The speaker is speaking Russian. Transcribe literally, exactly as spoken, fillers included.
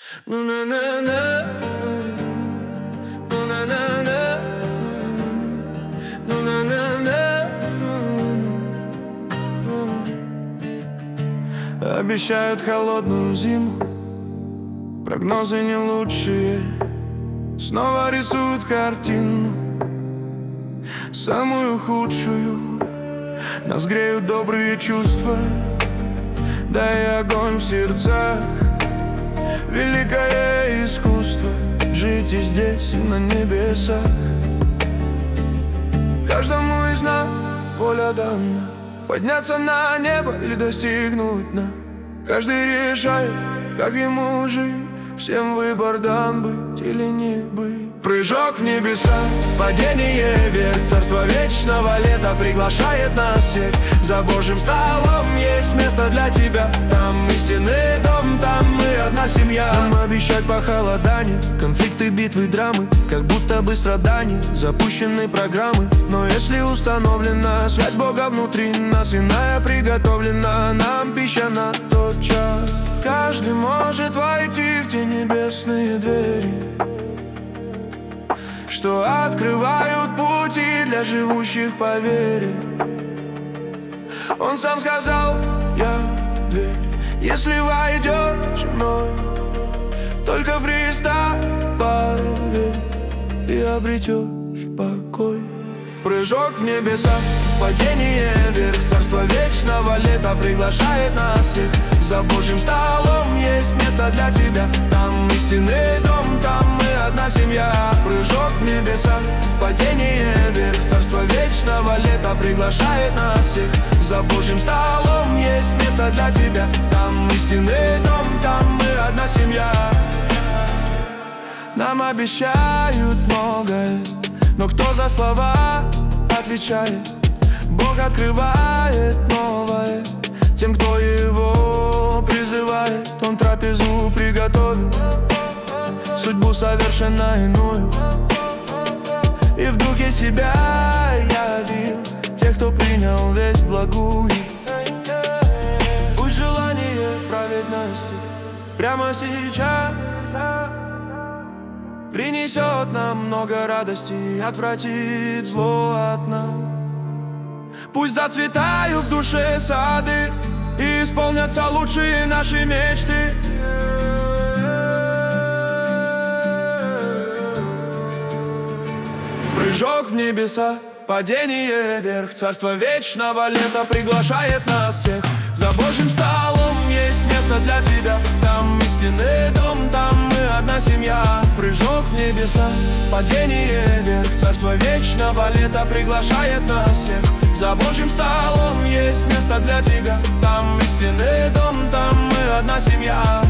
Ну-на-на-на, ну-на-на-на, ну-на-на-на. Обещают холодную зиму, прогнозы не лучшие. Снова рисуют картину, самую худшую. Нас греют добрые чувства, да и огонь в сердцах. Великое искусство жить и здесь, и на небесах. Каждому из нас воля дана подняться на небо или достигнуть дна. Каждый решает, как ему жить. Всем выбор дан, быть или не быть. Прыжок в небеса, падение вверх. Царство вечного лета приглашает нас всех. За Божьим столом есть место для тебя. Там истинный дом, там мы одна семья. Нам обещать похолодание, конфликты, битвы, драмы, как будто бы страдания, запущены программы. Но если установлена связь Бога внутри нас, иная приготовлена нам пища на тот час. Каждый может войти в те небесные двери, что открывают пути для живущих по вере. Он сам сказал: я дверь. Если войдешь мной, только в Христа поверь, и обретешь покой. Прыжок в небеса, падение вверх. Царство вечного лета приглашает нас всех. За Божьим столом есть место для тебя. Там истинный дом, там мы одна семья. Прыжок в небеса, падение вверх. Царство вечного лета приглашает нас всех. За Божьим столом есть место для тебя. Там истинный дом, там мы одна семья. Нам обещают многое, но кто за слова отвечает? Бог открывает новое тем, кто его призывает. Он трапезу приготовил, судьбу совершенно иную, и в духе себя явил тех, кто принял весть благую. Пусть желание праведности прямо сейчас принесет нам много радости и отвратит зло от нас. Пусть зацветают в душе сады и исполнятся лучшие наши мечты. Прыжок в небеса, падение вверх. Царство вечного лета приглашает нас всех. За Божьим столом есть место для тебя. Там истинный дом, там мы одна семья. Прыжок в небеса, падение вверх. Царство вечного лета приглашает нас всех. За Божьим столом есть место для тебя. Там истинный дом, там мы одна семья.